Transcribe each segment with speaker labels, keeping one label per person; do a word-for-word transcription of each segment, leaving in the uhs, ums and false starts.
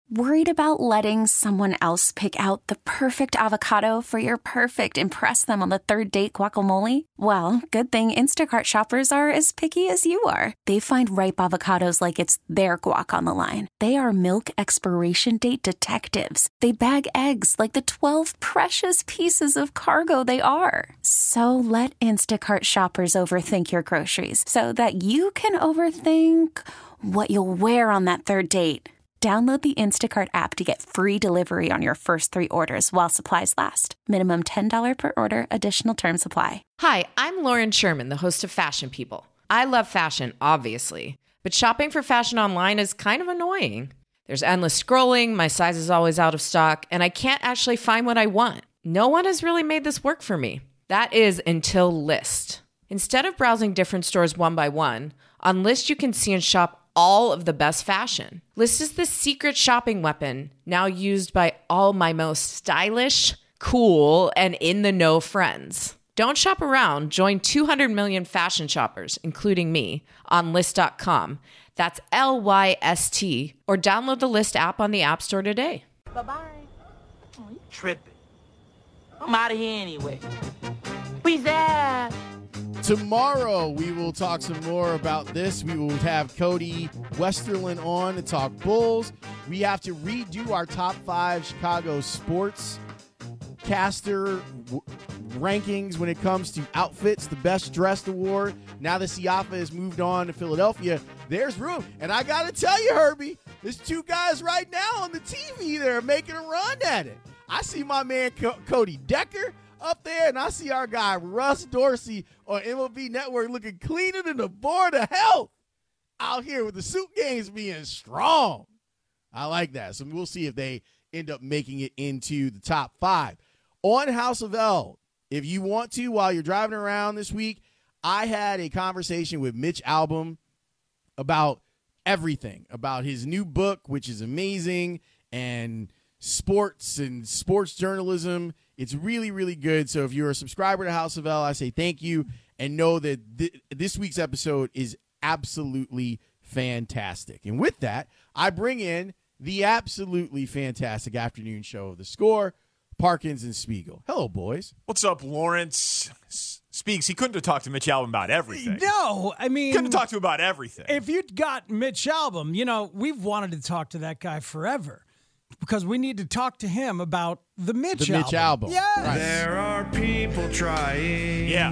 Speaker 1: Worried about letting someone else pick out the perfect avocado for your perfect impress them on the third date guacamole? Well, good thing Instacart shoppers are as picky as you are. They find ripe avocados like it's their guac on the line. They are milk expiration date detectives. They bag eggs like the twelve precious pieces of cargo they are. So let Instacart shoppers overthink your groceries so that you can overthink what you'll wear on that third date. Download the Instacart app to get free delivery on your first three orders while supplies last. Minimum ten dollars per order. Additional terms apply.
Speaker 2: Hi, I'm Lauren Sherman, the host of Fashion People. I love fashion, obviously, but shopping for fashion online is kind of annoying. There's endless scrolling, my size is always out of stock, and I can't actually find what I want. No one has really made this work for me. That is until Lyst. Instead of browsing different stores one by one, on Lyst you can see and shop all of the best fashion. Lyst is the secret shopping weapon now used by all my most stylish, cool, and in-the-know friends. Don't shop around. Join two hundred million fashion shoppers, including me, on Lyst dot com. That's L Y S T. Or download the Lyst app on the App Store today.
Speaker 3: Bye-bye. Oh, you tripping. I'm out of here anyway. Peace out.
Speaker 4: Tomorrow, we will talk some more about this. We will have Cody Westerlin on to talk Bulls. We have to redo our top five Chicago sports caster w- rankings when it comes to outfits, the best dressed award. Now that Siafa has moved on to Philadelphia, there's room. And I got to tell you, Herbie, there's two guys right now on the T V that are making a run at it. I see my man Co- Cody Decker up there, and I see our guy Russ Dorsey on M L B Network looking cleaner than the Board of Health out here with the suit games being strong. I like that. So we'll see if they end up making it into the top five. On House of L, if you want to, while you're driving around this week, I had a conversation with Mitch Albom about everything, about his new book, which is amazing, and sports and sports journalism. It's really, really good. So if you're a subscriber to House of L, I say thank you, and know that th- this week's episode is absolutely fantastic. And with that, I bring in the absolutely fantastic afternoon show of The Score, Parkins and Spiegel. Hello, boys.
Speaker 5: What's up, Lawrence? Speaks. He couldn't have talked to Mitch Albom about everything.
Speaker 6: No, I mean,
Speaker 5: couldn't have talked to him about everything.
Speaker 6: If you'd got Mitch Albom, you know, we've wanted to talk to that guy forever because we need to talk to him about the Mitch
Speaker 4: the
Speaker 6: album.
Speaker 4: Mitch album.
Speaker 6: Yes.
Speaker 4: Right.
Speaker 7: There are people trying
Speaker 5: Yeah.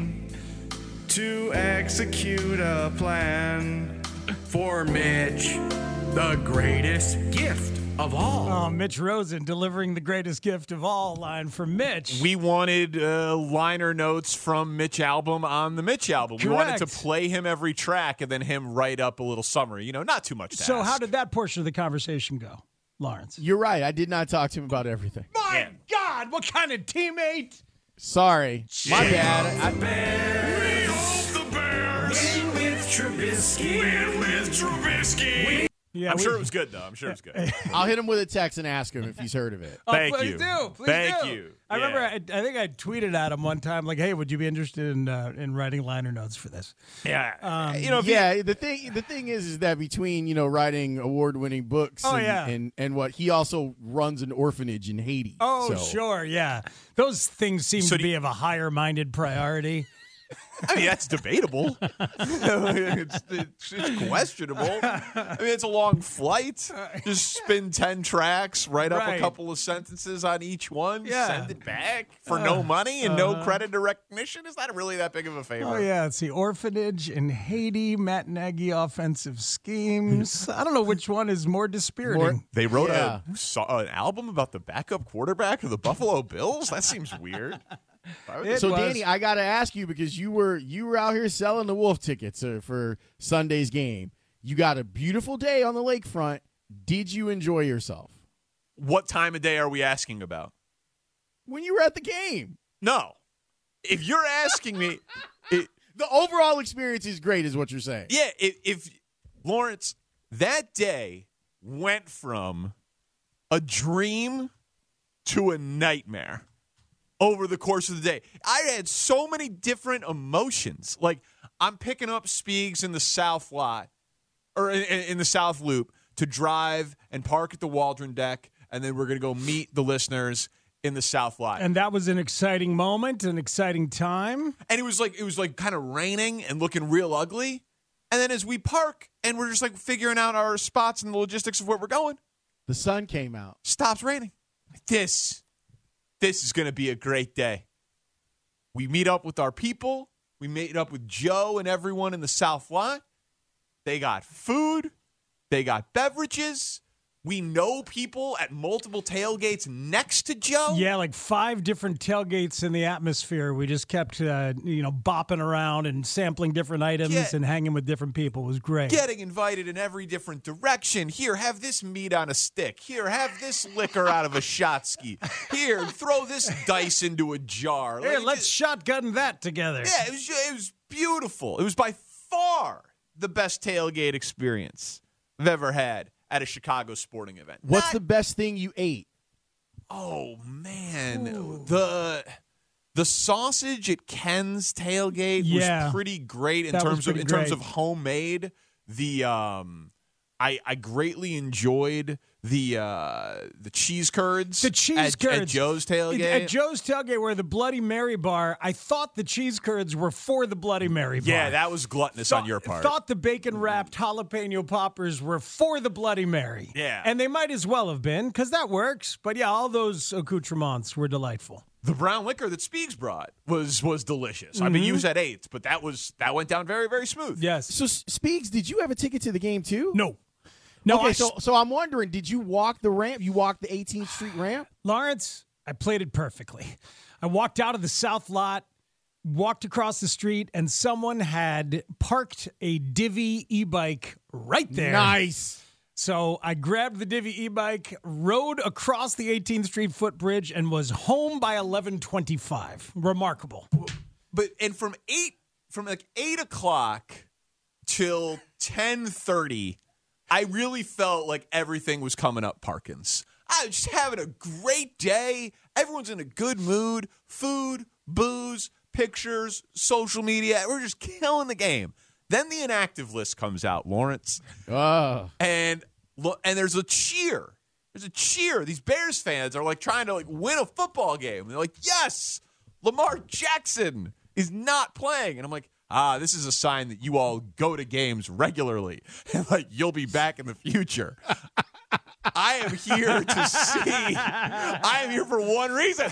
Speaker 7: to execute a plan for Mitch, the greatest gift of all.
Speaker 6: Oh, Mitch Rosen delivering the greatest gift of all line for Mitch.
Speaker 5: We wanted uh, liner notes from Mitch Albom on the Mitch album. We wanted to
Speaker 6: Correct.
Speaker 5: play him every track and then him write up a little summary. You know, not too much to
Speaker 6: So
Speaker 5: ask.
Speaker 6: how did that portion of the conversation go, Lawrence?
Speaker 4: You're right. I did not talk to him about everything.
Speaker 6: My God, what kind of teammate?
Speaker 4: Sorry. My bad. I,
Speaker 7: We hope the Bears win with Trubisky. Win with Trubisky.
Speaker 6: Yeah,
Speaker 5: I'm
Speaker 6: we-
Speaker 5: sure it was good, though. I'm sure it was good.
Speaker 4: I'll hit him with a text and ask him if he's heard of it.
Speaker 6: Oh,
Speaker 5: Thank
Speaker 6: please
Speaker 5: you.
Speaker 6: do. Please
Speaker 5: Thank
Speaker 6: do.
Speaker 5: you.
Speaker 6: I
Speaker 5: Yeah.
Speaker 6: remember, I, I think I tweeted at him one time, like, "Hey, would you be interested in uh, in writing liner notes for this?"
Speaker 5: Yeah.
Speaker 6: Um,
Speaker 5: you know, if he-
Speaker 4: Yeah, the thing the thing is is that between, you know, writing award-winning books
Speaker 6: Oh,
Speaker 4: and,
Speaker 6: yeah.
Speaker 4: and and what he also runs an orphanage in Haiti.
Speaker 6: Oh,
Speaker 4: so.
Speaker 6: sure, yeah. Those things seem
Speaker 5: So
Speaker 6: to
Speaker 5: do
Speaker 6: be
Speaker 5: you-
Speaker 6: of a higher-minded priority.
Speaker 5: I mean, that's debatable. it's, it's, it's questionable. I mean, it's a long flight. Just spin ten tracks, write up
Speaker 6: Right.
Speaker 5: a couple of sentences on each one,
Speaker 6: Yeah.
Speaker 5: send it back for no money and no credit or recognition. Is that really that big of a favor?
Speaker 6: Oh, yeah, it's the orphanage in Haiti, Matt Nagy offensive schemes. I don't know which one is more dispiriting.
Speaker 4: More-
Speaker 5: They wrote
Speaker 4: Yeah.
Speaker 5: a so, an album about the backup quarterback of the Buffalo Bills? That seems weird. Why would
Speaker 6: It
Speaker 5: they-
Speaker 4: So
Speaker 6: was.
Speaker 4: Danny, I got to ask you, because you were you were out here selling the Wolf tickets uh, for Sunday's game. You got a beautiful day on the lakefront. Did you enjoy yourself
Speaker 5: What time of day are we asking about?
Speaker 4: when you were at the game?
Speaker 5: No. If you're asking me, it,
Speaker 4: The overall experience is great, is what you're saying.
Speaker 5: yeah, if, if Lawrence, that day went from a dream to a nightmare over the course of the day. I had so many different emotions. Like, I'm picking up Speegs in the South lot, or in, in the South Loop, to drive and park at the Waldron deck, and then we're going to go meet the listeners in the South Lot.
Speaker 6: And that was an exciting moment, an exciting time.
Speaker 5: And it was like it was like kind of raining and looking real ugly. And then as we park and we're just like figuring out our spots and the logistics of where we're going,
Speaker 4: The sun came out.
Speaker 5: stops raining. This, this is going to be a great day. We meet up with our people. We meet up with Joe and everyone in the South Lot. They got food. They got beverages. We know people at multiple tailgates next to Joe.
Speaker 6: Yeah, like five different tailgates in the atmosphere. We just kept, uh, you know, bopping around and sampling different items
Speaker 5: Yeah.
Speaker 6: and hanging with different people. It was great.
Speaker 5: Getting invited in every different direction. Here, have this meat on a stick. Here, have this liquor out of a shot ski. Here, throw this dice into a jar.
Speaker 6: Here,
Speaker 5: Like,
Speaker 6: let's
Speaker 5: just-
Speaker 6: shotgun that together.
Speaker 5: Yeah, it was, it was beautiful. It was by far the best tailgate experience I've ever had at a Chicago sporting event.
Speaker 4: What's
Speaker 5: Not-
Speaker 4: the best thing you ate?
Speaker 5: Oh man, the the sausage at Ken's tailgate
Speaker 6: Yeah.
Speaker 5: was pretty great in
Speaker 6: That was
Speaker 5: terms of
Speaker 6: pretty
Speaker 5: in terms
Speaker 6: great.
Speaker 5: of homemade. The um, I I greatly enjoyed the uh the cheese curds.
Speaker 6: The cheese
Speaker 5: at,
Speaker 6: curds.
Speaker 5: at Joe's tailgate.
Speaker 6: At Joe's tailgate, where the Bloody Mary bar, I thought the cheese curds were for the Bloody Mary bar.
Speaker 5: yeah, that was gluttonous
Speaker 6: Thought-
Speaker 5: on your part.
Speaker 6: Thought the bacon wrapped jalapeno poppers were for the Bloody Mary.
Speaker 5: Yeah.
Speaker 6: And they might as well have been, because that works. But yeah, all those accoutrements were delightful.
Speaker 5: The brown liquor that Speaks brought was was delicious. I mean, you said eights, but that was that went down very very smooth.
Speaker 6: Yes.
Speaker 4: So, S- Speaks, did you have a ticket to the game too?
Speaker 6: No. No,
Speaker 4: Okay,
Speaker 6: I,
Speaker 4: so so I'm wondering, did you walk the ramp? You walked the eighteenth Street ramp?
Speaker 6: Lawrence, I played it perfectly. I walked out of the South Lot, walked across the street, and someone had parked a Divvy e-bike right there.
Speaker 4: Nice.
Speaker 6: So I grabbed the Divvy e-bike, rode across the eighteenth Street footbridge, and was home by eleven twenty-five. Remarkable.
Speaker 5: But and from eight from like eight o'clock till ten thirty, I really felt like everything was coming up Parkins. I was just having a great day. Everyone's in a good mood. Food, booze, pictures, social media. We're just killing the game. Then the inactive list comes out, Lawrence.
Speaker 4: Oh.
Speaker 5: And look, and there's a cheer. There's a cheer. These Bears fans are like trying to like win a football game. They're like, yes, Lamar Jackson is not playing. And I'm like, ah, this is a sign that you all go to games regularly and like you'll be back in the future. I am here to see. I am here for one reason.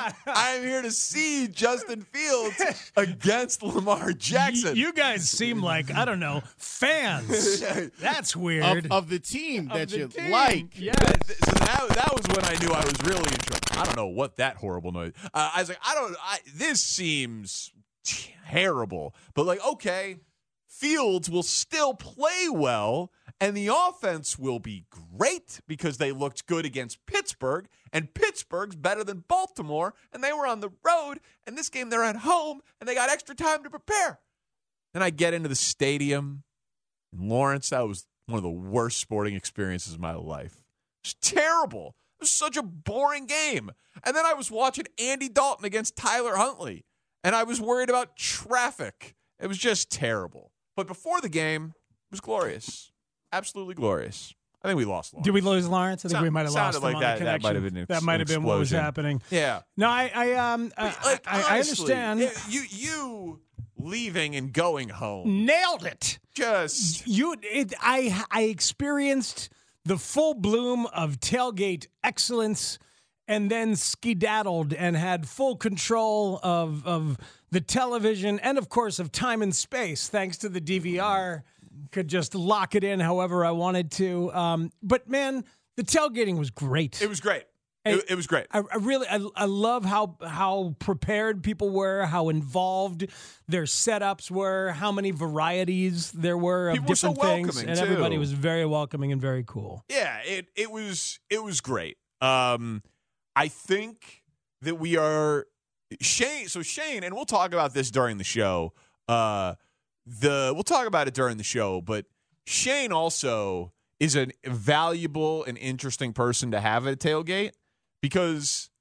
Speaker 5: I am here to see Justin Fields against Lamar Jackson.
Speaker 6: You, you guys seem like, I don't know, fans. That's weird.
Speaker 4: Of, of the team that
Speaker 6: the
Speaker 4: you
Speaker 6: team.
Speaker 4: like.
Speaker 6: Yes.
Speaker 5: So that, that was when I knew I was really in trouble. I don't know what that horrible noise. Uh, I was like, I don't. I, this seems terrible, but like, okay, Fields will still play well, and the offense will be great because they looked good against Pittsburgh, and Pittsburgh's better than Baltimore, and they were on the road, and this game they're at home, and they got extra time to prepare. Then I get into the stadium, and Lawrence, that was one of the worst sporting experiences of my life. It's terrible. It was such a boring game. And then I was watching Andy Dalton against Tyler Huntley, and I was worried about traffic. It was just terrible. But before the game, it was glorious. Absolutely glorious. I think we lost Lawrence.
Speaker 6: Did we lose Lawrence? I think
Speaker 5: Sound-
Speaker 6: we might have lost
Speaker 5: sounded
Speaker 6: him
Speaker 5: like
Speaker 6: on
Speaker 5: that-
Speaker 6: the
Speaker 5: that
Speaker 6: connection.
Speaker 5: might have been an
Speaker 6: That
Speaker 5: ex-
Speaker 6: might have been what was
Speaker 5: explosion.
Speaker 6: happening.
Speaker 5: Yeah.
Speaker 6: No, I, I, um, I,
Speaker 5: Like,
Speaker 6: I, I
Speaker 5: honestly,
Speaker 6: understand.
Speaker 5: it- you, you leaving and going home.
Speaker 6: Nailed it.
Speaker 5: Just
Speaker 6: You, it, I, I experienced the full bloom of tailgate excellence, and then skedaddled and had full control of of the television and, of course, of time and space, thanks to the D V R. Could just lock it in however I wanted to. Um, but man, the tailgating was great.
Speaker 5: it was great.
Speaker 6: Hey,
Speaker 5: It, it was great.
Speaker 6: I, I really, I, I love how how prepared people were, how involved their setups were, how many varieties there were of
Speaker 5: People were so
Speaker 6: different things,
Speaker 5: welcoming,
Speaker 6: and everybody
Speaker 5: too.
Speaker 6: was very welcoming and very cool.
Speaker 5: Yeah, it it was it was great. Um, I think that we are Shane. So Shane, and we'll talk about this during the show. Uh, the we'll talk about it during the show, but Shane also is a valuable and interesting person to have at a tailgate because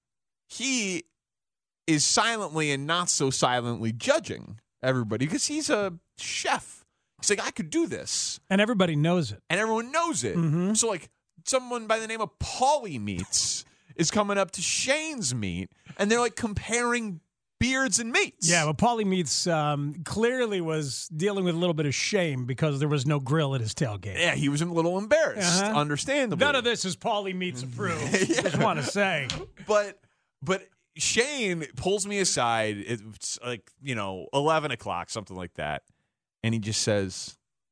Speaker 5: he is silently and not so silently judging everybody because he's a chef. He's like, I could do this.
Speaker 6: And everybody knows it.
Speaker 5: And everyone knows it.
Speaker 6: Mm-hmm.
Speaker 5: So, like, someone by the name of Paulie Meats is coming up to Shane's meat, and they're, like, comparing beards and meats.
Speaker 6: Yeah, well, Paulie Meats um, clearly was dealing with a little bit of shame because there was no grill at his tailgate.
Speaker 5: Yeah, he was a little embarrassed,
Speaker 6: Uh-huh.
Speaker 5: understandably.
Speaker 6: None of this is Paulie Meats approved. yeah. Just want to say.
Speaker 5: But, but Shane pulls me aside. It's like, you know, eleven o'clock, something like that. And he just says,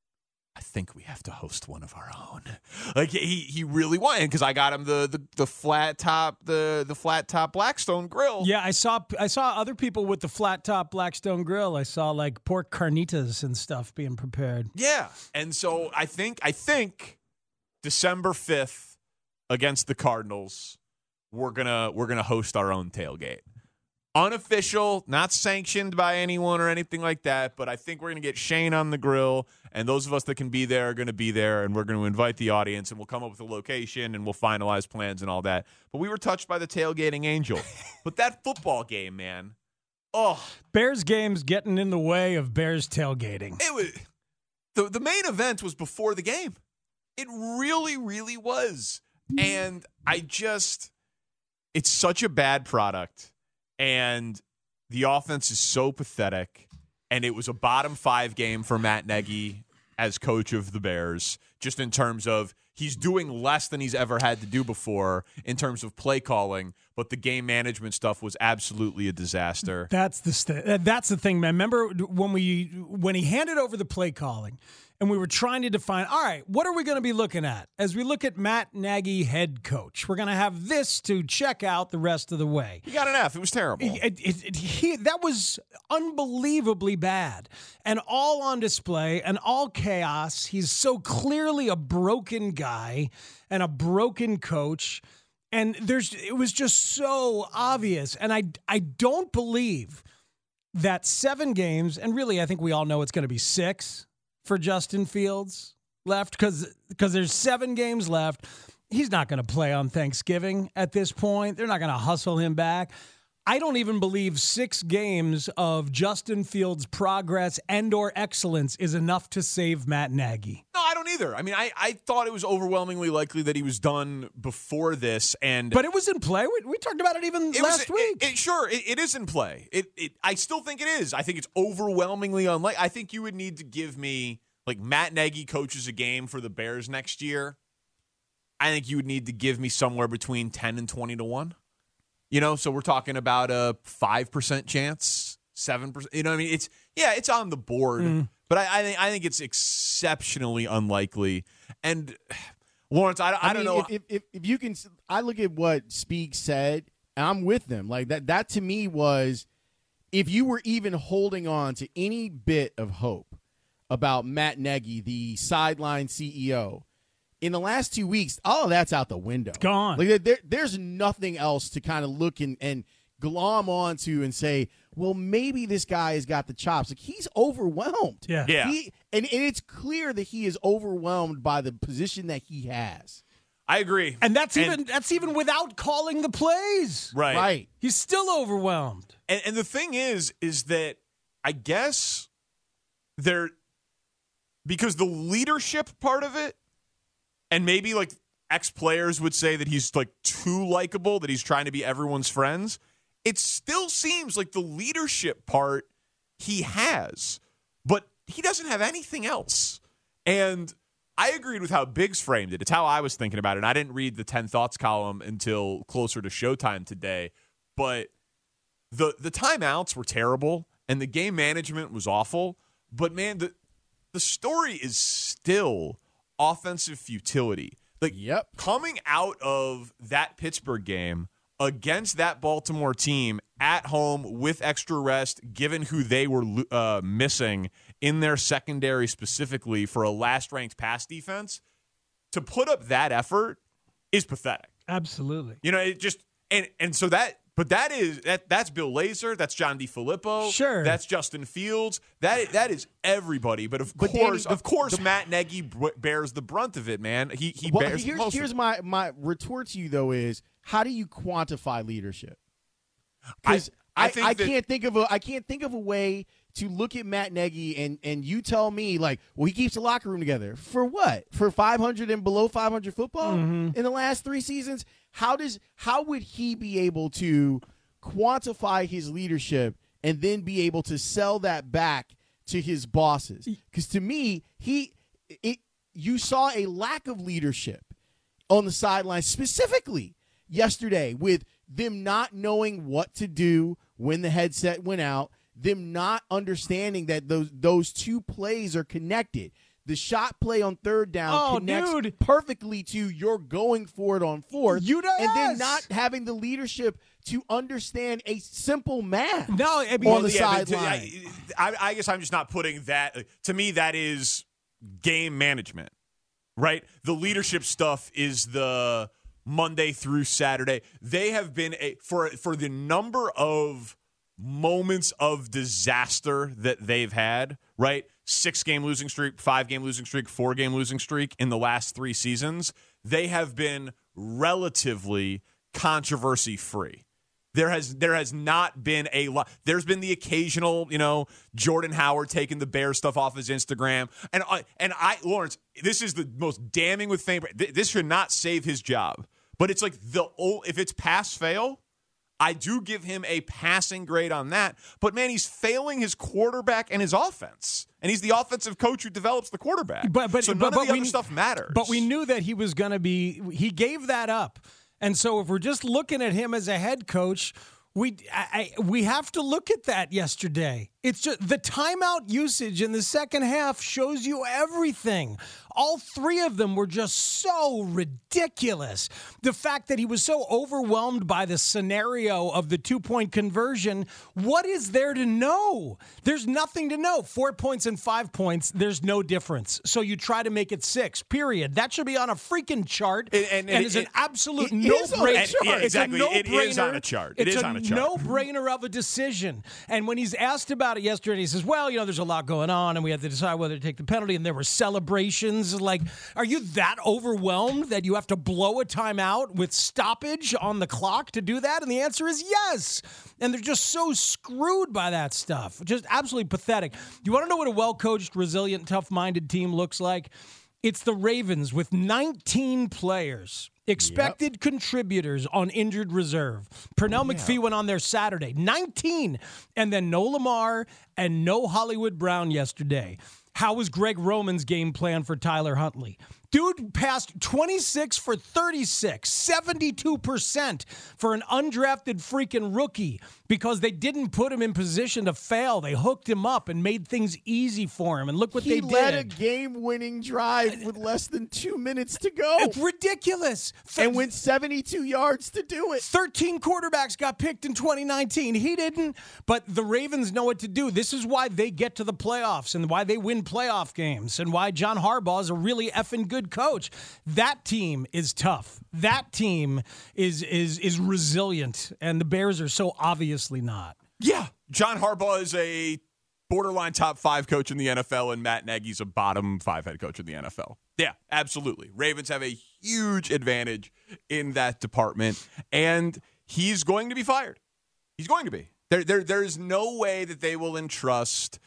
Speaker 5: I think we have to host one of our own. Like he he really wanted, because I got him the, the the flat top the the flat top Blackstone grill.
Speaker 6: Yeah, I saw I saw other people with the flat top Blackstone grill. I saw like pork carnitas and stuff being prepared.
Speaker 5: Yeah, and so I think I think December fifth against the Cardinals, we're gonna we're gonna host our own tailgate. Unofficial, not sanctioned by anyone or anything like that, but I think we're going to get Shane on the grill, and those of us that can be there are going to be there, and we're going to invite the audience, and we'll come up with a location, and we'll finalize plans and all that. But we were touched by the tailgating angel. But that football game, man, oh.
Speaker 6: Bears games getting in the way of Bears tailgating.
Speaker 5: It was the, the main event was before the game. It really, really was. And I just, it's such a bad product. And the offense is so pathetic, and it was a bottom five game for Matt Nagy as coach of the Bears, just in terms of he's doing less than he's ever had to do before in terms of play calling, but the game management stuff was absolutely a disaster.
Speaker 6: That's the st- that's the thing, man. Remember when we when he handed over the play calling, and we were trying to define, all right, what are we going to be looking at as we look at Matt Nagy, head coach? We're going to have this to check out the rest of the way.
Speaker 5: He got an F. It was terrible.
Speaker 6: It, it, it, he, that was unbelievably bad, and all on display, and all chaos. He's so clearly a broken guy and a broken coach, and there's it was just so obvious. And I I don't believe that seven games, and really I think we all know it's going to be six for Justin Fields left, because because there's seven games left. He's not going to play on Thanksgiving at this point. They're not going to hustle him back. I don't even believe six games of Justin Fields' progress and or excellence is enough to save Matt Nagy.
Speaker 5: No, I don't either. I mean, I, I thought it was overwhelmingly likely that he was done before this, and
Speaker 6: but it was in play. We, we talked about it even
Speaker 5: it
Speaker 6: last
Speaker 5: was,
Speaker 6: week.
Speaker 5: It, it, sure, it, it is in play. It, it I still think it is. I think it's overwhelmingly unlikely. I think you would need to give me, like, Matt Nagy coaches a game for the Bears next year. I think you would need to give me somewhere between ten and twenty to one. You know, so we're talking about a five percent chance, seven percent. You know what I mean? It's, yeah, it's on the board, mm. but I, I think I think it's exceptionally unlikely. And, Lawrence, I, I, I don't
Speaker 4: mean,
Speaker 5: know.
Speaker 4: If, if, if you can, I look at what Speak said, and I'm with them. Like, that, that to me was, if you were even holding on to any bit of hope about Matt Nagy, the sideline C E O, in the last two weeks, all of that's out the window.
Speaker 6: It's gone.
Speaker 4: Like there, there's nothing else to kind of look and, and glom onto and say, well, maybe this guy has got the chops. Like, he's overwhelmed.
Speaker 6: Yeah.
Speaker 5: Yeah.
Speaker 4: He, and, and it's clear that he is overwhelmed by the position that he has.
Speaker 5: I agree.
Speaker 6: And that's
Speaker 5: and,
Speaker 6: even that's even without calling the plays.
Speaker 5: Right.
Speaker 4: Right.
Speaker 6: He's still overwhelmed.
Speaker 5: And, and the thing is, is that I guess there, because the leadership part of it, and maybe like ex-players would say that he's like too likable, that he's trying to be everyone's friends. It still seems like the leadership part he has, but he doesn't have anything else. And I agreed with how Biggs framed it. It's how I was thinking about it. And I didn't read the ten Thoughts column until closer to showtime today. But the the timeouts were terrible, and the game management was awful. But, man, the the story is still offensive futility. Like,
Speaker 4: yep.
Speaker 5: Coming out of that Pittsburgh game against that Baltimore team at home with extra rest, given who they were uh, missing in their secondary specifically for a last-ranked pass defense, to put up that effort is pathetic.
Speaker 6: Absolutely.
Speaker 5: You know, it just and and so that but that is that that's Bill Lazor, that's John DeFilippo,
Speaker 6: sure,
Speaker 5: that's Justin Fields, that that is everybody. But of
Speaker 4: but
Speaker 5: course,
Speaker 4: Danny,
Speaker 5: of course,
Speaker 4: the,
Speaker 5: Matt Nagy b- bears the brunt of it, man. He he
Speaker 4: well,
Speaker 5: bears.
Speaker 4: Here's,
Speaker 5: most
Speaker 4: here's
Speaker 5: of
Speaker 4: my my retort to you though is, how do you quantify leadership? Because
Speaker 5: I, I,
Speaker 4: I,
Speaker 5: think
Speaker 4: I
Speaker 5: that,
Speaker 4: can't think of a I can't think of a way to look at Matt Nagy and and you tell me like, well, he keeps the locker room together for what? For five hundred and below five hundred football
Speaker 6: Mm-hmm.
Speaker 4: in the last three seasons? How does how would he be able to quantify his leadership and then be able to sell that back to his bosses? Because to me, he it you saw a lack of leadership on the sideline, specifically yesterday, with them not knowing what to do when the headset went out, them not understanding that those those two plays are connected. The shot play on third down
Speaker 6: Oh,
Speaker 4: connects
Speaker 6: dude.
Speaker 4: perfectly to you're going for it on fourth,
Speaker 6: You know,
Speaker 4: and then
Speaker 6: yes.
Speaker 4: not having the leadership to understand a simple math
Speaker 6: No, I mean,
Speaker 4: on the
Speaker 5: Yeah, but to-
Speaker 4: sideline.
Speaker 5: I, I guess I'm just not putting that. To me, that is game management, right? The leadership stuff is the Monday through Saturday. They have been a for for the number of moments of disaster that they've had, right? Six game losing streak, five game losing streak, four game losing streak in the last three seasons. They have been relatively controversy free. There has there has not been a lot. There's been the occasional, you know, Jordan Howard taking the Bear stuff off his Instagram, and I, and I, Lawrence, this is the most damning with fame. This should not save his job, but it's like the old. If it's pass fail, I do give him a passing grade on that. But man, he's failing his quarterback and his offense, and he's the offensive coach who develops the quarterback.
Speaker 6: But but
Speaker 5: so none
Speaker 6: but,
Speaker 5: of
Speaker 6: but
Speaker 5: the
Speaker 6: we,
Speaker 5: other stuff matters.
Speaker 6: But we knew that he was going to be. He gave that up, and so if we're just looking at him as a head coach, we I, I, we have to look at that yesterday. It's just the timeout usage in the second half shows you everything. All three of them were just so ridiculous. The fact that he was so overwhelmed by the scenario of the two-point conversion, what is there to know? There's nothing to know. Four points and five points, there's no difference. So you try to make it six, period. That should be on a freaking chart and,
Speaker 5: And- and-
Speaker 6: and
Speaker 5: and
Speaker 6: is
Speaker 5: it-
Speaker 6: an absolute
Speaker 4: it is on a
Speaker 6: no-brainer.
Speaker 4: chart.
Speaker 5: Yeah, exactly.
Speaker 6: It's a
Speaker 5: It is on
Speaker 6: no-brainer.
Speaker 5: a chart. It
Speaker 6: It's
Speaker 5: is
Speaker 6: a
Speaker 5: on a chart.
Speaker 6: no-brainer of a decision. And when he's asked about it yesterday, he says, well, you know, there's a lot going on, and we have to decide whether to take the penalty, and there were celebrations. Like, are you that overwhelmed that you have to blow a timeout with stoppage on the clock to do that? And the answer is yes. And they're just so screwed by that stuff. Just absolutely pathetic. You want to know what a well-coached, resilient, tough-minded team looks like? It's the Ravens with nineteen players. Expected yep. contributors on injured reserve. Pernell oh, yeah. McPhee went on there Saturday. nineteen. And then no Lamar and no Hollywood Brown yesterday. How was Greg Roman's game plan for Tyler Huntley? Dude passed twenty-six for thirty-six, seventy-two percent for an undrafted freaking rookie because they didn't put him in position to fail. They hooked him up and made things easy for him. And look what
Speaker 4: he
Speaker 6: they did.
Speaker 4: He led a game-winning drive with less than two minutes to go.
Speaker 6: It's ridiculous.
Speaker 4: And went seventy-two yards to do it.
Speaker 6: thirteen quarterbacks got picked in twenty nineteen. He didn't. But the Ravens know what to do. This is why they get to the playoffs and why they win playoff games and why John Harbaugh is a really effing good coach. That team is tough. That team is is is resilient, and the Bears are so obviously not.
Speaker 5: Yeah, John Harbaugh is a borderline top five coach in the N F L, and Matt Nagy's a bottom five head coach in the N F L. Yeah, absolutely. Ravens have a huge advantage in that department, and he's going to be fired. He's going to be. There, there, there is no way that they will entrust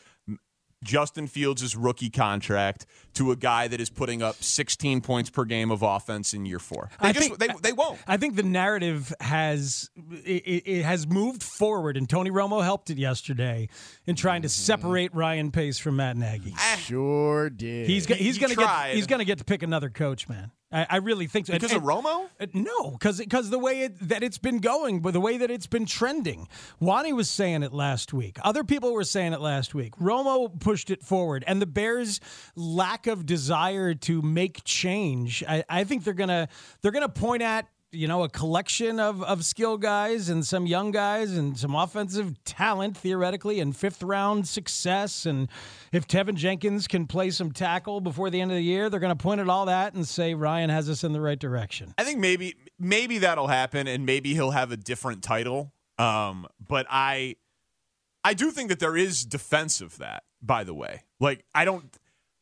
Speaker 5: Justin Fields' rookie contract to a guy that is putting up sixteen points per game of offense in year four. They
Speaker 6: I
Speaker 5: just
Speaker 6: think,
Speaker 5: they, they won't.
Speaker 6: I think the narrative has it, it has moved forward, and Tony Romo helped it yesterday in trying to separate Ryan Pace from Matt Nagy.
Speaker 4: Sure did.
Speaker 6: He's he's
Speaker 5: He
Speaker 6: going to get
Speaker 5: tried.
Speaker 6: he's going to get to pick another coach, man. I, I really think so.
Speaker 5: Because
Speaker 6: and,
Speaker 5: of Romo?
Speaker 6: and, no, because because the way it, that it's been going, but the way that it's been trending. Wani was saying it last week. Other people were saying it last week. Romo pushed it forward, and the Bears' lack of desire to make change. I, I think they're gonna they're gonna point at. You know, a collection of, of skill guys and some young guys and some offensive talent, theoretically, and fifth round success. And if Tevin Jenkins can play some tackle before the end of the year, they're going to point at all that and say Ryan has us in the right direction.
Speaker 5: I think maybe maybe that'll happen, and maybe he'll have a different title. Um, but I I do think that there is defense of that, by the way. Like, I don't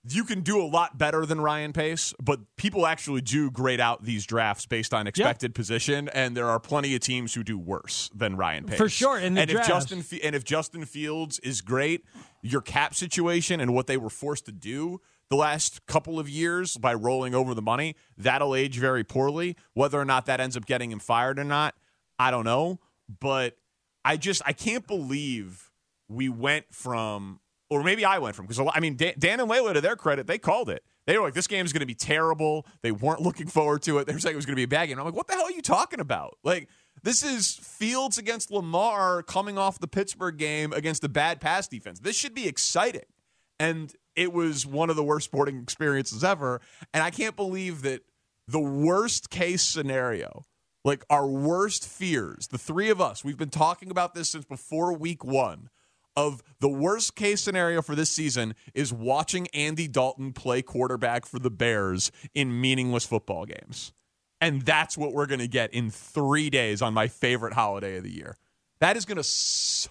Speaker 5: you can do a lot better than Ryan Pace, but people actually do grade out these drafts based on expected yep. position, and there are plenty of teams who do worse than Ryan Pace.
Speaker 6: For sure, in the
Speaker 5: and
Speaker 6: drafts.
Speaker 5: if Justin and if Justin Fields is great, your cap situation and what they were forced to do the last couple of years by rolling over the money, that'll age very poorly. Whether or not that ends up getting him fired or not, I don't know. But I just I can't believe we went from. Or maybe I went from, because, I mean, Dan, Dan and Layla, to their credit, they called it. They were like, this game is going to be terrible. They weren't looking forward to it. They were saying it was going to be a bad game. I'm like, what the hell are you talking about? Like, this is Fields against Lamar coming off the Pittsburgh game against a bad pass defense. This should be exciting. And it was one of the worst sporting experiences ever. And I can't believe that the worst case scenario, like our worst fears, the three of us, we've been talking about this since before week one, of the worst case scenario for this season is watching Andy Dalton play quarterback for the Bears in meaningless football games. And that's what we're going to get in three days on my favorite holiday of the year. That is going to suck.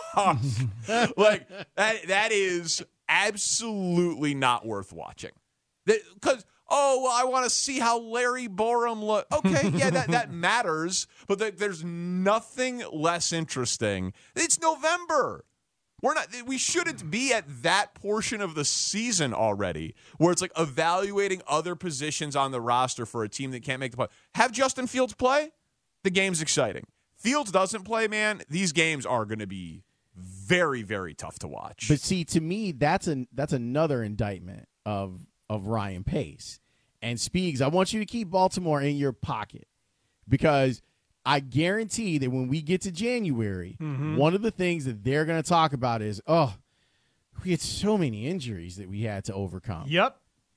Speaker 5: Like, that, that is absolutely not worth watching. Because, oh, well, I want to see how Larry Borum looks. Okay, yeah, that, that matters. But th- there's nothing less interesting. It's November. We're not. We shouldn't be at that portion of the season already, where it's like evaluating other positions on the roster for a team that can't make the play. Have Justin Fields play. The game's exciting. Fields doesn't play, man. These games are going to be very, very tough to watch.
Speaker 4: But see, to me, that's an that's another indictment of of Ryan Pace and Speegs. I want you to keep Baltimore in your pocket, because I guarantee that when we get to January, mm-hmm. one of the things that they're going to talk about is, oh, we had so many injuries that we had to overcome.
Speaker 6: Yep.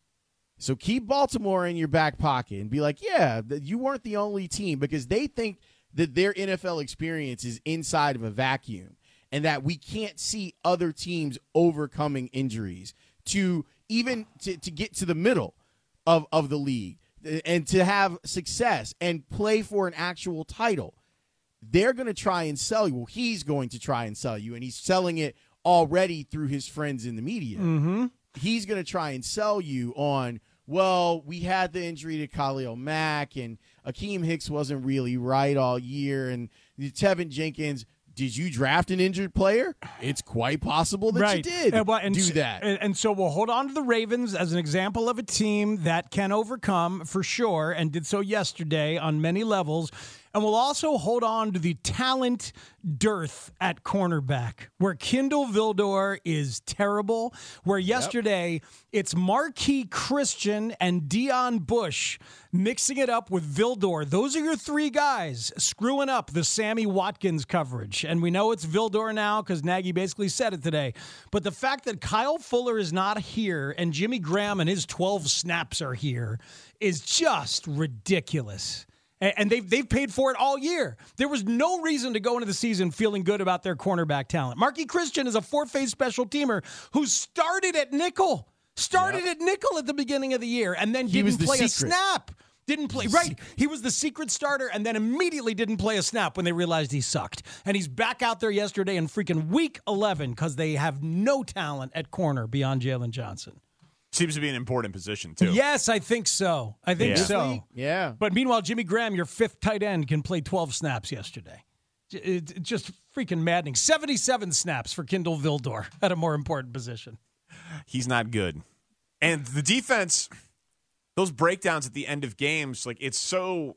Speaker 4: So keep Baltimore in your back pocket and be like, yeah, you weren't the only team, because they think that their N F L experience is inside of a vacuum and that we can't see other teams overcoming injuries to even to, to get to the middle of, of the league and to have success and play for an actual title. They're going to try and sell you. Well, he's going to try and sell you, and he's selling it already through his friends in the media.
Speaker 6: Mm-hmm.
Speaker 4: He's going to try and sell you on, well, we had the injury to Khalil Mack, and Akeem Hicks wasn't really right all year, and Tevin Jenkins, did you draft an injured player? It's quite possible that
Speaker 6: right.
Speaker 4: you did
Speaker 6: and, well, and
Speaker 4: do
Speaker 6: so,
Speaker 4: that.
Speaker 6: And, and so we'll hold on to the Ravens as an example of a team that can overcome for sure, and did so yesterday on many levels. And we'll also hold on to the talent dearth at cornerback, where Kindle Vildor is terrible, where yesterday yep. it's Marquis Christian and Dion Bush mixing it up with Vildor. Those are your three guys screwing up the Sammy Watkins coverage. And we know it's Vildor now because Nagy basically said it today. But the fact that Kyle Fuller is not here and Jimmy Graham and his twelve snaps are here is just ridiculous. And they've, they've paid for it all year. There was no reason to go into the season feeling good about their cornerback talent. Marquis Christian is a four-phase special teamer who started at nickel. Started yep. at nickel at the beginning of the year and then
Speaker 4: he
Speaker 6: didn't play
Speaker 4: secret.
Speaker 6: a snap. Didn't play.
Speaker 4: The
Speaker 6: right.
Speaker 4: secret.
Speaker 6: He was the secret starter and then immediately didn't play a snap when they realized he sucked. And he's back out there yesterday in freaking week eleven because they have no talent at corner beyond Jalen Johnson.
Speaker 5: Seems to be an important position, too.
Speaker 6: Yes, I think so. I think
Speaker 5: yeah.
Speaker 6: so.
Speaker 4: Yeah.
Speaker 6: But meanwhile, Jimmy Graham, your fifth tight end, can play twelve snaps yesterday. It's just freaking maddening. seventy-seven snaps for Kindle Vildor at a more important position.
Speaker 5: He's not good. And the defense, those breakdowns at the end of games, like, it's so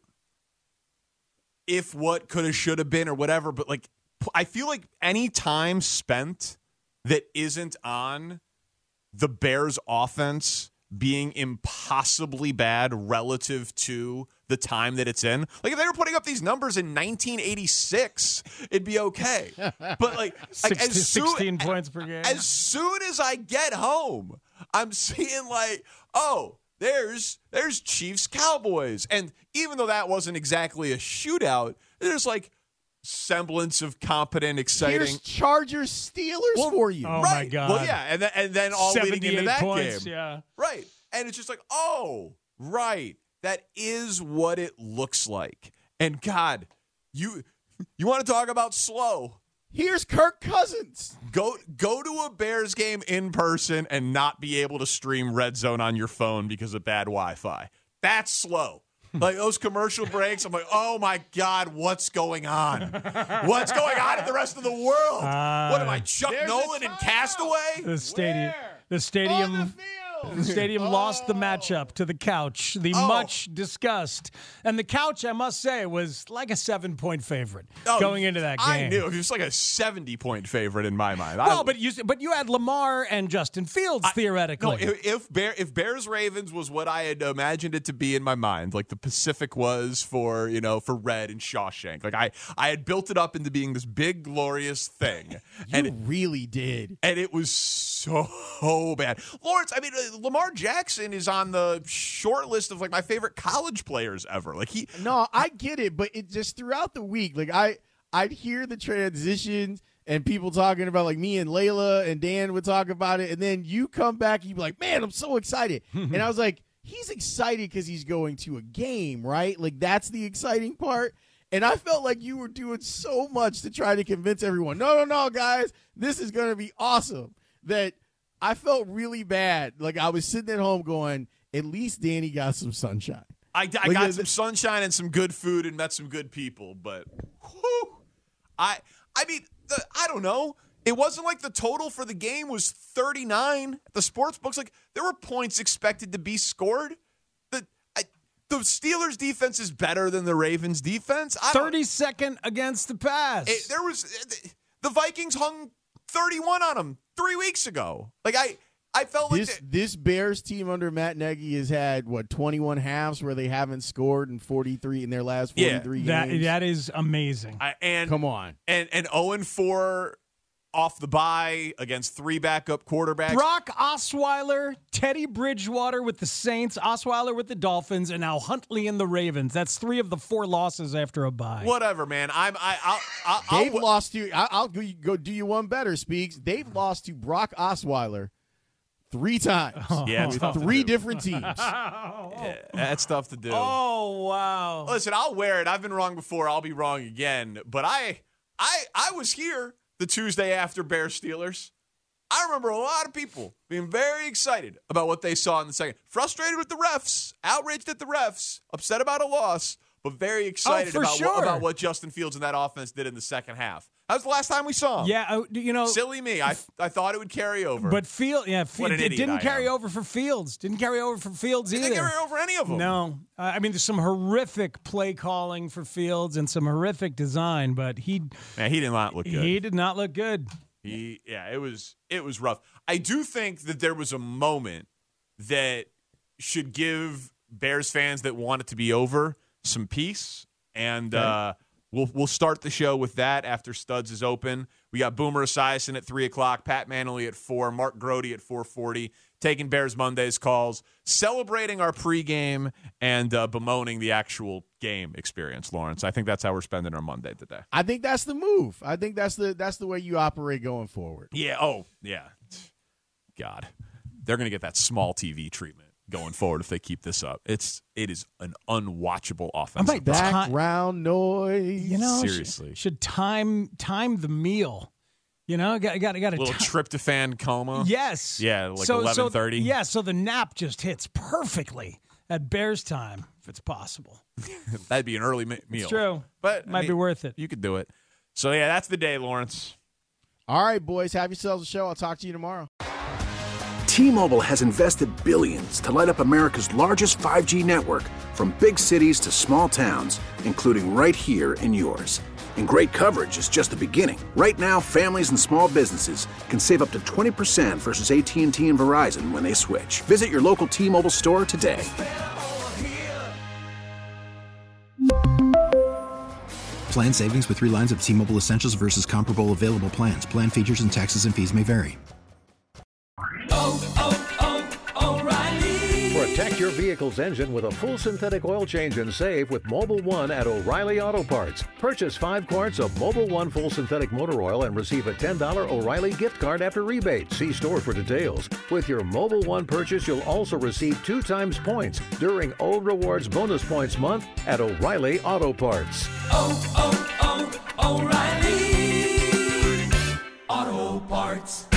Speaker 5: if what could have, should have been or whatever. But, like, I feel like any time spent that isn't on the Bears' offense being impossibly bad relative to the time that it's in. Like, if they were putting up these numbers in nineteen eighty-six, it'd be okay. But, like,
Speaker 6: Six,
Speaker 5: as soon,
Speaker 6: sixteen points per game.
Speaker 5: As soon as I get home, I'm seeing, like, oh, there's there's Chiefs-Cowboys. And even though that wasn't exactly a shootout, there's, like, semblance of competent, exciting.
Speaker 4: Here's Chargers Steelers
Speaker 5: well,
Speaker 4: for you.
Speaker 6: Oh,
Speaker 5: right.
Speaker 6: my God.
Speaker 5: Well, yeah, and then, and then all leading into that
Speaker 6: points,
Speaker 5: game.
Speaker 6: Yeah.
Speaker 5: Right. And it's just like, oh, right. That is what it looks like. And God, you you want to talk about slow.
Speaker 4: Here's Kirk Cousins.
Speaker 5: Go go to a Bears game in person and not be able to stream Red Zone on your phone because of bad Wi-Fi. That's slow. Like those commercial breaks, I'm like, oh my God, what's going on? What's going on in the rest of the world?
Speaker 6: Uh,
Speaker 5: what am I, Chuck
Speaker 4: there's
Speaker 5: Nolan
Speaker 4: a
Speaker 5: in
Speaker 4: timeout.
Speaker 5: Castaway?
Speaker 6: The stadium.
Speaker 4: Where?
Speaker 6: The stadium.
Speaker 4: On the field.
Speaker 6: The stadium
Speaker 4: Oh.
Speaker 6: lost the matchup to the couch. The
Speaker 5: Oh.
Speaker 6: much discussed. And the couch, I must say, was like a seven-point favorite
Speaker 5: Oh,
Speaker 6: going into that game.
Speaker 5: I knew. It was like a seventy-point favorite in my mind.
Speaker 6: Well,
Speaker 5: I,
Speaker 6: but you but you had Lamar and Justin Fields, theoretically.
Speaker 5: No, if if, Bear, if Bears Ravens was what I had imagined it to be in my mind, like the Pacific was for you know for Red and Shawshank, like I I had built it up into being this big glorious thing,
Speaker 4: You
Speaker 5: and it,
Speaker 4: really did.
Speaker 5: and it was so bad. Lawrence, I mean, uh, Lamar Jackson is on the short list of like my favorite college players ever. Like he,
Speaker 4: No, I get it, but it just throughout the week, like I, I'd hear the transitions and people talking about, like me and Layla and Dan would talk about it, and then you come back and you be like, "Man, I'm so excited," and I was like, "He's excited because he's going to a game, right? Like that's the exciting part." And I felt like you were doing so much to try to convince everyone, "No, no, no, guys, this is going to be awesome." That I felt really bad. Like I was sitting at home going, "At least Danny got some sunshine."
Speaker 5: I, I
Speaker 4: Like,
Speaker 5: got
Speaker 4: the-
Speaker 5: some sunshine and some good food and met some good people, but whew, I I mean the, I don't know. It wasn't like the total for the game was thirty-nine at the sports books. Like there were points expected to be scored. The I, the Steelers defense is better than the Ravens defense. I don't-
Speaker 6: thirty-second against the pass.
Speaker 5: It, there was the Vikings hung thirty-one on them three weeks ago. Like I I felt like
Speaker 4: This
Speaker 5: they-
Speaker 4: this Bears team under Matt Nagy has had what twenty-one halves where they haven't scored in forty-three in their last
Speaker 5: Yeah.
Speaker 4: forty-three
Speaker 6: that,
Speaker 4: games.
Speaker 6: that is amazing.
Speaker 5: I, and
Speaker 4: Come on.
Speaker 5: and and oh and four off the bye against three backup quarterbacks.
Speaker 6: Brock Osweiler, Teddy Bridgewater with the Saints, Osweiler with the Dolphins, and now Huntley and the Ravens. That's three of the four losses after a bye.
Speaker 5: Whatever, man. I'm I I'll, I'll, I'll,
Speaker 4: They've lost to I, I'll go, go do you one better, Speaks. They've lost to Brock Osweiler three times.
Speaker 5: Yeah, it's
Speaker 4: with
Speaker 5: tough to
Speaker 4: three
Speaker 5: do.
Speaker 4: different teams.
Speaker 5: Yeah, that's tough to do.
Speaker 6: Oh, wow.
Speaker 5: Listen, I'll wear it. I've been wrong before. I'll be wrong again. But I I I was here the Tuesday after Bears Steelers. I remember a lot of people being very excited about what they saw in the second. Frustrated with the refs, outraged at the refs, upset about a loss, but very excited
Speaker 6: for
Speaker 5: about, what,
Speaker 6: sure.
Speaker 5: about what Justin Fields and that offense did in the second half. That was the last time we saw him.
Speaker 6: Yeah, uh, you know.
Speaker 5: Silly me. I I thought it would carry over.
Speaker 6: But Field, yeah,
Speaker 5: What an
Speaker 6: it
Speaker 5: idiot
Speaker 6: didn't
Speaker 5: I
Speaker 6: carry
Speaker 5: am.
Speaker 6: over for Fields. Didn't carry over for Fields
Speaker 5: Didn't
Speaker 6: either.
Speaker 5: carry over any of them.
Speaker 6: No, uh, I mean there's some horrific play calling for Fields and some horrific design, but he
Speaker 5: Man, he did not look good.
Speaker 6: he did not look good.
Speaker 5: He, yeah, it was it was rough. I do think that there was a moment that should give Bears fans that want it to be over some peace, and uh, we'll we'll start the show with that after Studs is open. We got Boomer Esiason at three o'clock, Pat Manley at four, Mark Grody at four forty, taking Bears Mondays calls, celebrating our pregame and uh, bemoaning the actual game experience. Lawrence, I think that's how we're spending our Monday today.
Speaker 4: I think that's the move. I think that's the that's the way you operate going forward.
Speaker 5: Yeah. Oh, yeah. God, they're going to get that small T V treatment going forward if they keep this up. It's it is an unwatchable offensive.
Speaker 6: like that.
Speaker 4: Background noise.
Speaker 6: You know, sh-
Speaker 5: Seriously.
Speaker 6: should time time the meal. You know, got got got a
Speaker 5: little tryptophan coma.
Speaker 6: Yes.
Speaker 5: Yeah, like
Speaker 6: So- so-
Speaker 5: eleven thirty.
Speaker 6: Yeah, so the nap just hits perfectly at Bears time if it's possible.
Speaker 5: That'd be an early me- meal.
Speaker 6: It's true.
Speaker 5: but I
Speaker 6: Might be
Speaker 5: mean,
Speaker 6: worth it.
Speaker 5: You could do it. So yeah, that's the day, Lawrence.
Speaker 4: All right, boys, have yourselves a show. I'll talk to you tomorrow.
Speaker 8: T-Mobile has invested billions to light up America's largest five G network, from big cities to small towns, including right here in yours. And great coverage is just the beginning. Right now, families and small businesses can save up to twenty percent versus A T and T and Verizon when they switch. Visit your local T-Mobile store today.
Speaker 9: Plan savings with three lines of T-Mobile Essentials versus comparable available plans. Plan features and taxes and fees may vary.
Speaker 10: Protect your vehicle's engine with a full synthetic oil change and save with Mobile One at O'Reilly Auto Parts. Purchase five quarts of Mobile One full synthetic motor oil and receive a ten dollars O'Reilly gift card after rebate. See store for details. With your Mobile One purchase, you'll also receive two times points during O Rewards Bonus Points Month at O'Reilly Auto Parts.
Speaker 7: Oh, oh, oh, O'Reilly
Speaker 11: Parts.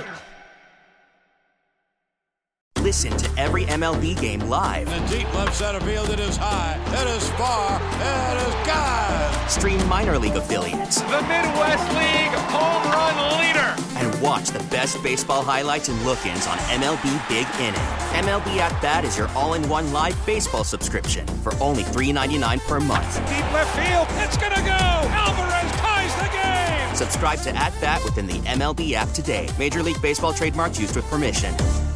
Speaker 12: Listen to every M L B game live.
Speaker 13: In the deep left center field, it is high, it is far, it is gone.
Speaker 12: Stream minor league affiliates.
Speaker 14: The Midwest League home run leader.
Speaker 12: And watch the best baseball highlights and look-ins on M L B Big Inning. M L B At Bat is your all-in-one live baseball subscription for only three dollars and ninety-nine cents per month.
Speaker 14: Deep left field, it's gonna go. Alvarez ties the game.
Speaker 12: Subscribe to At Bat within the M L B app today. Major League Baseball trademarks used with permission.